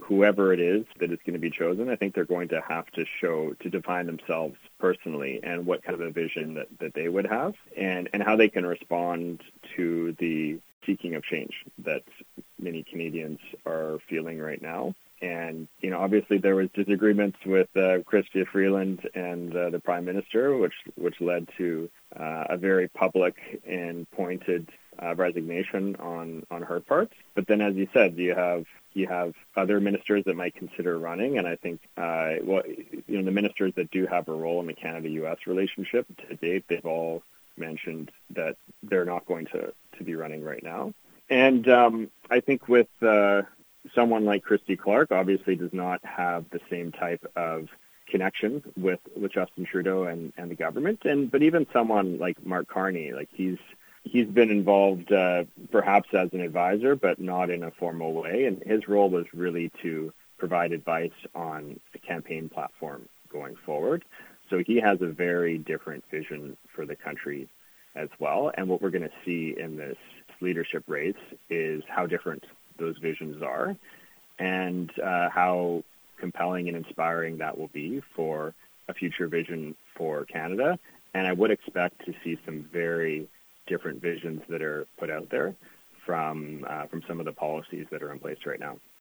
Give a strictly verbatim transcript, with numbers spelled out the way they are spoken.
whoever it is that is going to be chosen, I think they're going to have to show, to define themselves personally and what kind of a vision that, that they would have and, and how they can respond to the seeking of change that many Canadians are feeling right now. And, you know, obviously there was disagreements with uh, Chrystia Freeland and uh, the Prime Minister, which which led to uh, a very public and pointed uh, resignation on, on her part. But then, as you said, you have you have other ministers that might consider running, and I think, uh, well, you know, the ministers that do have a role in the Canada-U S relationship to date, they've all mentioned that they're not going to, to be running right now. And um, I think with uh, someone like Christy Clark obviously does not have the same type of connection with, with Justin Trudeau and, and the government. And but even someone like Mark Carney, like he's he's been involved uh, perhaps as an advisor, but not in a formal way. And his role was really to provide advice on the campaign platform going forward. So he has a very different vision for the country as well. And what we're going to see in this leadership race is how different those visions are and uh, how compelling and inspiring that will be for a future vision for Canada. And I would expect to see some very different visions that are put out there from uh, from some of the policies that are in place right now.